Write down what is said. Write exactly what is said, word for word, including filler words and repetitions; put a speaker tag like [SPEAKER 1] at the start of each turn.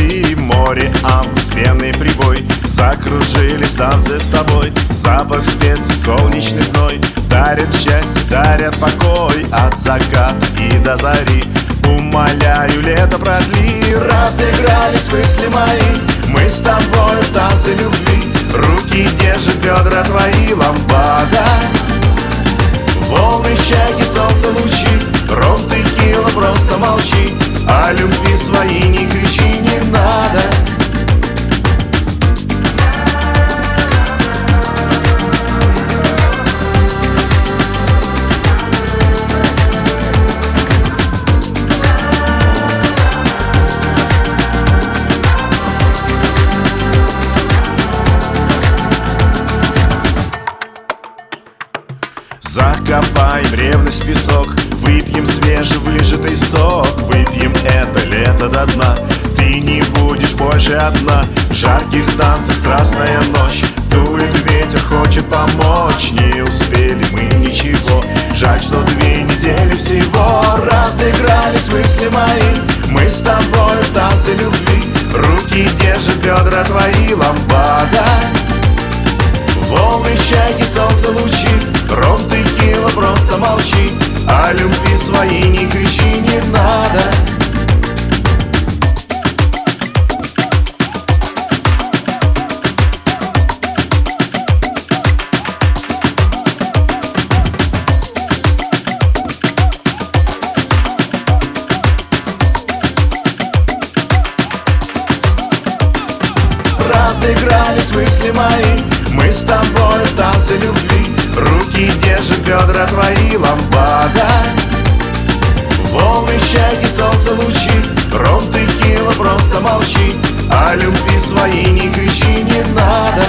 [SPEAKER 1] любви. Море, август, пенный прибой, закружились танцы с тобой. Запах специй, солнечный зной дарит счастье, дарят покой. От заката и до зари умоляю, лето продли. Разыгрались мысли мои, мы с тобой в танце любви. Руки держат бедра твои, ламбада. Волны, чайки, солнце, лучи, ром, текила, просто молчи. О любви своей не кричи, не надо. Закопаем ревность в песок, выпьем свежевыжатый сок. Выпьем это лето до дна, ты не будешь больше одна. В жарких танцах страстная ночь, дует ветер, хочет помочь. Не успели мы ничего, жаль, что две недели всего. Разыгрались мысли мои, мы с тобой в танце любви. Руки держат бедра твои, ламбада. Волны, чайки, солнце, лучи, ром, текила, просто молчи. О любви своей не кричи, не надо. Разыгрались мысли мои, мы с тобой в танце любви. Руки держат бедра твои, ламбада. Волны, чайки, солнце, лучи, ром, текила, просто молчи. О любви своей не кричи, не надо.